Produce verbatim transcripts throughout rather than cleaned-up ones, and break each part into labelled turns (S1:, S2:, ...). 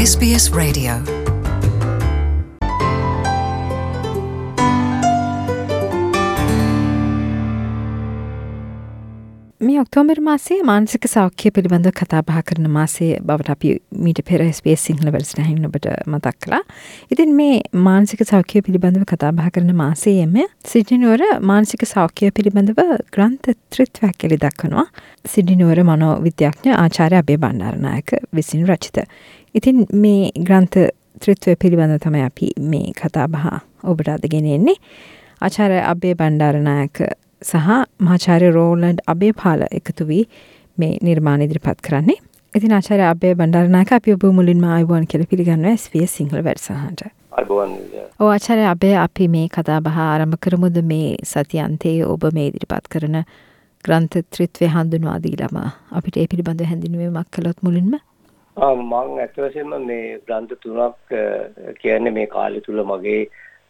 S1: S B S Radio.
S2: මේ October මාසයේ මානසික සෞඛ්‍ය පිළිබඳව කතා බහ කරන මාසයේ බවට අපි මීට පෙර S B S සිංහල වැඩසටහනින් ඔබට මතක් කළා. ඉතින් මේ මානසික සෞඛ්‍ය පිළිබඳව කතා බහ කරන මාසයේම සිඩ්නි නුවර මානසික සෞඛ්‍ය පිළිබඳව ග්‍රන්ථ ත්‍රිත්වයක් එළි දක්වනවා. සිඩ්නි නුවර මනෝවිද්‍යාඥ ආචාර්ය අබේ බණ්ඩාරනායක විසින් රචිත. ඉතින් මේ ග්‍රන්ථ ත්‍රිත්වය පිළිබඳව තමයි අපි මේ කතා බහ ඔබට අද ගෙනෙන්නේ. ආචාර්ය අබේ බණ්ඩාරනායක සහ මහාචාර්ය රෝලන්ඩ් අබේපාල එකතු වී මේ නිර්මාණ ඉදිරිපත් කරන්නේ. ඉතින් ආචාර්ය අබේ බණ්ඩාරනායක අපි ඔබ මුලින්ම ආයුබෝවන් කියලා පිළිගන්නවා S B S සිංහල වැඩසටහනට.
S3: ආයුබෝවන්.
S2: ඔව් ආචාර්ය අබේ අපි මේ කතා බහ ආරම්භ කරමුද මේ සතියන්තයේ ඔබ මේ ඉදිරිපත් කරන ග්‍රන්ථ ත්‍රිත්වය හඳුන්වා දීලාම අපිට ඒ පිළිබඳව හැඳින්වීමක් කළොත් මුලින්ම.
S3: ආ මම ඇත්ත වශයෙන්ම මේ ග්‍රන්ථ තුනක් කියන්නේ මේ කාලය තුල මගේ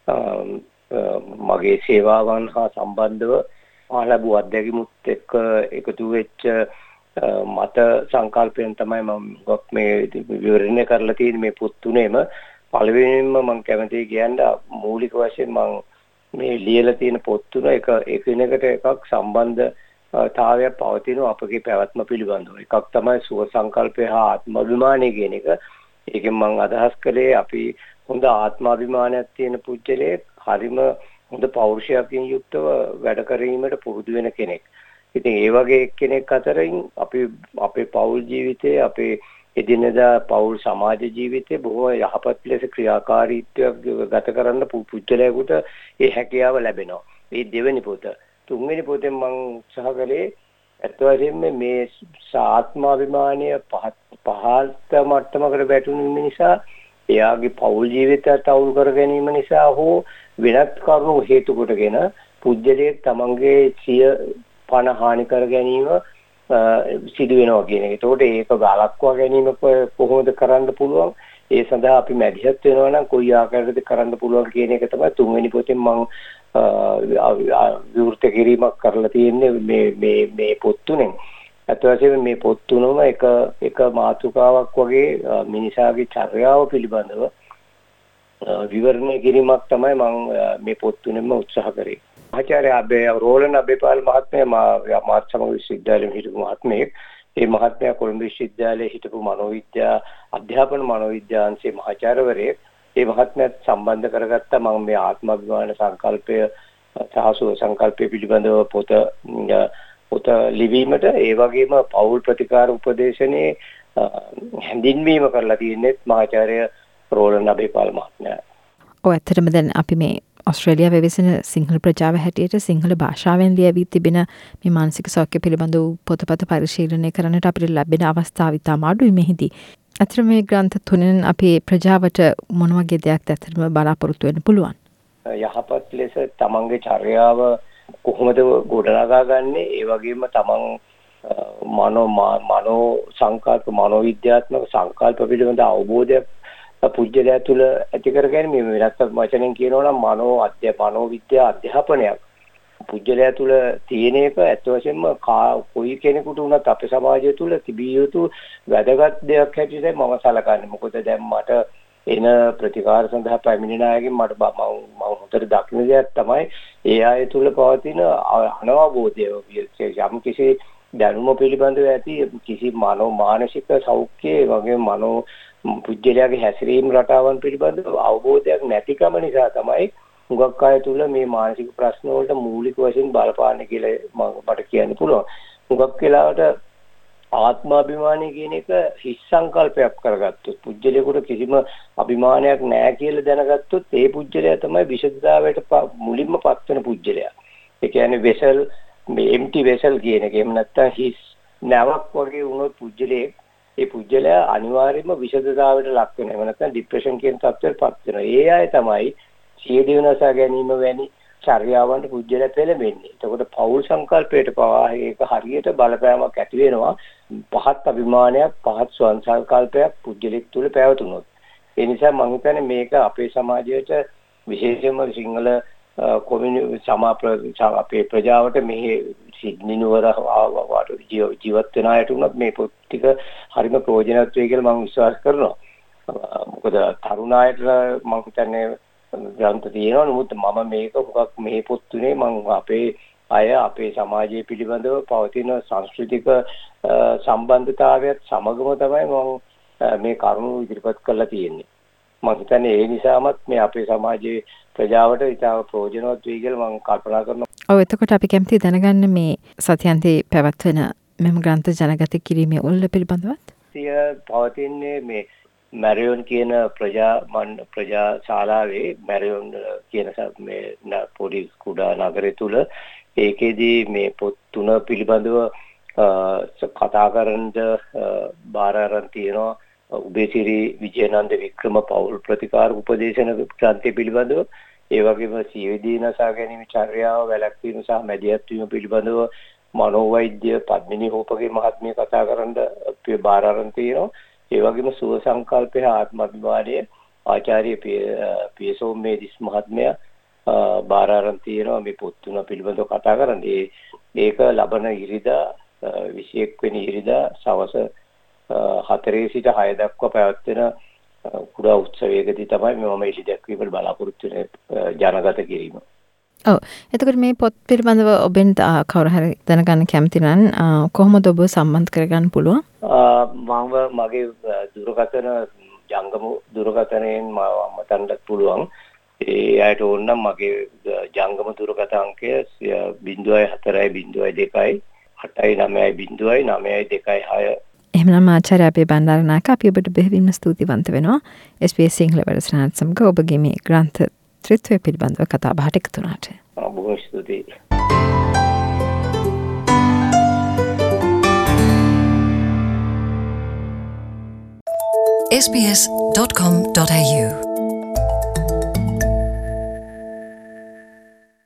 S3: මගේ සේවාවන් හා සම්බන්ධව මා ලැබූ අත්දැකීමුත් එක්ක එකතු වෙච්ච මත සංකල්පයෙන් තමයි මම මේ විවරණය කරලා තියෙන්නේ මේ පොත් තුනේම. පළවෙනිම මම කැමතියි කියන්න මූලික වශයෙන් මම මේ ලියලා තියෙන පොත් තුන එක එකිනෙකට එකක් සම්බන්ධතාවයක් පවතින අපගේ පැවැත්ම පිළිබඳව. එකක් තමයි සුව සංකල්පය හා ආත්මාභිමානය කියන එක. ඒකෙන් මම අදහස් කළේ අපි හොඳ ආත්මාභිමානයක් තියෙන පුද්ගලයෙක් හරිම හොඳ පෞරුෂයකින් යුක්තව වැඩ කිරීමට පුරුදු වෙන කෙනෙක්. ඉතින් ඒ වගේ කෙනෙක් අතරින් අපි අපේ පෞල් ජීවිතයේ අපේ එදිනෙදා පෞල් සමාජ ජීවිතයේ බොහෝ යහපත් ලෙස ක්‍රියාකාරීත්වයක් ගත කරන්න පුද්ගලයාට ඒ හැකියාව ලැබෙනවා. මේ දෙවෙනි පොත. තුන්වෙනි පොතෙන් මම උත්සාහ කළේ අත් වශයෙන්ම මේ ආත්මාභිමානය පහත් මට්ටමකට වැටුණු නිසා එයාගේ පෞල් ජීවිතයත් අවුල් කර ගැනීම නිසා හෝ වෙනත් කරුණු හේතු කොටගෙන පුජ්‍යලයේ තමන්ගේ සිය පණ හානි කර ගැනීම සිදු වෙනවා කියන එක. ඒතකොට ඒක වළක්වා ගැනීම කොහොමද කරන්න පුළුවන්? ඒ සඳහා අපි මැදිහත් වෙනවා නම් කොයි ආකාරයකද කරන්න පුළුවන් කියන එක තමයි තුන්වෙනි පොතෙන් මම විවෘත කිරීමක් කරලා තියෙන්නේ මේ මේ මේ පොත් තුනෙන්. අත් වශයෙන්ම මේ පොත් තුනම එක එක මාතෘකාවක් වගේ මිනිසාගේ චර්යාව පිළිබඳව විවරණය කිරීමක් තමයි මම මේ පොත් තුනෙන්ම උත්සාහ කරේ. ආචාර්ය අබේ රෝලන්ඩ් අබේපාල මහත්මයා මාත් සමග විශ්වවිද්‍යාලයේ හිටපු මහත්මයෙක්. ඒ මහත්මයා කොළඹ විශ්වවිද්‍යාලයේ හිටපු මනෝවිද්‍යා අධ්‍යාපන මනෝවිද්‍යාංශයේ මහාචාර්යවරයෙක්. ඒ මහත්මයාත් සම්බන්ධ කරගත්තා මම මේ ආත්මාභිමාන සංකල්පය සාසු සංකල්පය පිළිබඳව පොත පොත ලිවීමට ඒ වගේම පෞල් ප්‍රතිකාර උපදේශනයේ හැඳින්වීම කරලා තියෙන්නේ මහාචාර්ය රෝලන්ඩ් අබේපාල මහත්මයා.
S2: ඔව් ඇත්තටම දැන් අපි මේ ඔස්ට්‍රේලියාවේ වෙසෙන සිංහල ප්‍රජාව හැටියට සිංහල භාෂාවෙන් ලියවී තිබෙන මේ මානසික සෞඛ්‍ය පිළිබඳව පොතපත පරිශීලනය කරන්නට අපිට ලැබෙන අවස්ථාව ඉතාම අඩුයි මෙහිදී. ඇත්තටම මේ ග්‍රන්ථ තුනෙන් අපේ ප්‍රජාවට මොන වගේ දෙයක්ද ඇත්තටම බලාපොරොත්තු වෙන්න පුළුවන්?
S3: යහපත් ලෙස තමන්ගේ චර්යාව කොහොමද ගොඩනගා ගන්නෙ? ඒ වගේම තමන් මනෝ මනෝ සංකල්ප මනෝවිද්‍යාත්මක සංකල්ප පිළිබඳ අවබෝධයක් පුජ්‍යලයා තුළ ඇති කර ගැනීම වෙනත් වචනෙන් කියනවා නම් මනෝ අධ්‍ය මනෝවිද්‍යා අධ්‍යාපනයක් පුජ්‍යලයා තුළ තියෙන එක ඇත්ත වශයෙන්ම කොයි කෙනෙකුට වුණත් අපේ සමාජය තුළ තිබිය යුතු වැදගත් දෙයක් හැටියට මම සලකන්නේ. මොකද දැන් මට එන ප්‍රතිකාර සඳහා පැමිණෙන අයගෙන් මට මම හොඳට දක්න දෙයක් තමයි ඒ අය තුළ පවතින අනවබෝධය. යම් කිසි දැනුම පිළිබඳව ඇති කිසි මනෝ මානසික සෞඛ්‍ය වගේ මනෝ පුජ්‍යලයාගේ හැසිරීම රටාවන් පිළිබඳව අවබෝධයක් නැතිකම නිසා තමයි හුඟක් අය තුළ මේ මානසික ප්‍රශ්න වලට මූලික වශයෙන් බලපාන්නේ කියලා මට කියන්න පුළුවන්. හුඟක් වෙලාවට ආත්මාභිමානය කියන එක හිස් සංකල්පයක් කරගත්තොත් පුජ්‍යලයකට කිසිම අභිමානයක් නැහැ කියලා දැනගත්තොත් ඒ පුජ්‍යලයා තමයි විශේෂතාවයට මුලින්ම පත් වෙන පුජ්‍යලයා. ඒ කියන්නේ වෙසල් මේ එම්ටි වෙසල් කියන එක. එහෙම නැත්නම් හිස් නැවක් වගේ වුණොත් පුජ්‍යලයේ ඒ පුජ්‍යලයා අනිවාර්යයෙන්ම විෂදතාවයට ලක් වෙනවා. එහෙම නැත්නම් ડિප්‍රෙෂන් කියන තත්ත්වයට පත් වෙනවා. ඒ අය තමයි සියදිවි වෙනසා ගැනීම වැනි චර්යාවන්ට පුජ්‍යලයා පෙළඹෙන්නේ. එතකොට පෞල් සංකල්පයට පවා ඒක හරියට බලපෑමක් ඇති වෙනවා. පහත් අභිමානයක්, පහත් ස්වයං සංකල්පයක් පුජ්‍යලෙක් තුළ පැවතුනොත්. ඒ නිසා මම හිතන්නේ මේක අපේ සමාජයට විශේෂයෙන්ම සිංහල කොමියුනි සමා අපේ ප්‍රජාවට මේ සිඩ්නි නුවර ජීවත් වෙන අයට උනත් මේ පොත් ටික හරිම ප්‍රයෝජනවත් වෙයි කියලා මම විශ්වාස කරනවා. මොකද තරුණායට මම හිතන්නේ ග්‍රන්ථ තියෙනවා. නමුත් මම මේක හුඟක් මේ පොත්තුනේ මම අපේ අය අපේ සමාජය පිළිබඳව පවතින සංස්කෘතික සම්බන්ධතාවයත් සමගම තමයි මම මේ කරුණු ඉදිරිපත් කරලා තියෙන්නේ. මම හිතන්නේ ඒ නිසාමත් මේ අපේ සමාජයේ ප්‍රජාවට ඉතාම ප්‍රයෝජනවත් වෙයි කියලා මම කල්පනා කරනවා.
S2: ඔව් එතකොට අපි කැමති දැනගන්න මේ සතියන්තේ පැවැත්වෙන මෙම ග්‍රන්ථ ජනගත කිරීමේ උල්ල පිළිබඳවත්.
S3: සිය පවතින්නේ මේ මැරියොන් කියන ප්‍රජා මන් ප්‍රජා ශාලාවේ මැරියොන් කියන මේ පොඩි කුඩා නගරය තුල ඒකෙදී මේ පොත් තුන පිළිබඳව කතා කරන්න බාර අරන් තියෙනවා. උබේසිරි විජයනන්ද වික්‍රම පෞල් ප්‍රතිකාර උපදේශන ග්‍රන්ථය පිළිබඳව, ඒ වගේම සියවිදී නසා ගැනීම චර්යාව වැළැක්වීම සහ මැදිහත් වීම පිළිබඳව මනෝවෛද්‍ය පද්මිනී හෝපගේ මහත්මිය කතා කරන්න බාර අරන් තියෙනවා. ඒ වගේම සුව සංකල්පය ආත්ම අභිමානයේ ආචාර්ය පියසෝම මේදිස් මහත්මයා බාර අරන් තියෙනවා මේ පොත් තුන පිළිබඳව කතා කරන්නේ. ඒක ලබන ඉරිදා විසි එක් වෙනි ඉරිදා සවස හතරේ සිට හය දක්වා පැවැත්වෙන කුඩා උත්සවයකදී තමයි මම එළි දැක්වීමට බලාපොරොත්තු වෙන ජනගත කිරීම.
S2: ඔව්. එතකොට මේ පොත් පිළිබඳව ඔබෙන් කවුරු හරි දැනගන්න කැමති නම් කොහොමද ඔබ සම්බන්ධ කරගන්න පුළුවන්?
S3: මම මගේ දුරකථන ජංගම දුරකථනයෙන් මම මතන්නත් පුළුවන්. ඒ අයට ඕන නම් මගේ ජංගම දුරකථන අංකය ज़ीरो फ़ोर ज़ीरो टू අටයි නවයයි බිංදුවයි නවයයි දෙකයි හය.
S2: එහෙමනම් ආචාර්ය අපේ බණ්ඩාරනායක අපි ඔබට බෙහෙවින්ම ස්තුතිවන්ත වෙනවා. එස් බී එස් සිංහල වැඩසටහන සමග ඔබගේ මේ ග්‍රන්ථ ත්‍රිත්වය පිළිබඳව කතා බහට එකතු වුණාට.
S3: බොහොම ස්තුතියි.
S1: S B S dot com dot A U